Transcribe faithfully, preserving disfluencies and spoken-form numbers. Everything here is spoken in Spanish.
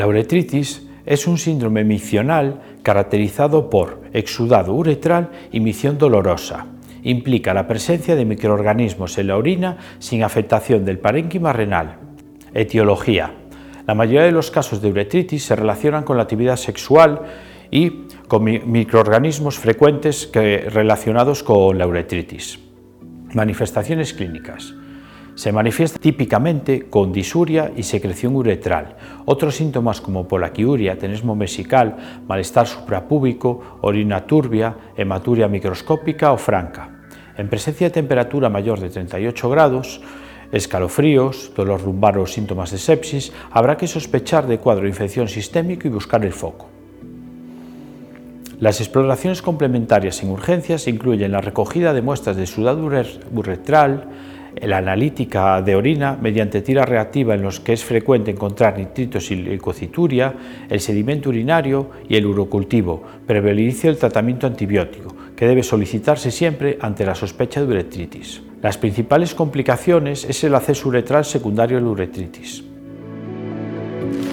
La uretritis es un síndrome miccional caracterizado por exudado uretral y micción dolorosa. Implica la presencia de microorganismos en la orina sin afectación del parénquima renal. Etiología. La mayoría de los casos de uretritis se relacionan con la actividad sexual y con microorganismos frecuentes que, relacionados con la uretritis. Manifestaciones clínicas. Se manifiesta típicamente con disuria y secreción uretral. Otros síntomas como polaquiuria, tenesmo vesical, malestar suprapúbico, orina turbia, hematuria microscópica o franca. En presencia de temperatura mayor de treinta y ocho grados, escalofríos, dolor lumbar o síntomas de sepsis, habrá que sospechar de cuadro de infección sistémico y buscar el foco. Las exploraciones complementarias en urgencias incluyen la recogida de muestras de sudado uretral, la analítica de orina mediante tira reactiva en los que es frecuente encontrar nitritos y leucocituria, el sedimento urinario y el urocultivo, previo al inicio del tratamiento antibiótico, que debe solicitarse siempre ante la sospecha de uretritis. Las principales complicaciones es el acceso uretral secundario a la uretritis.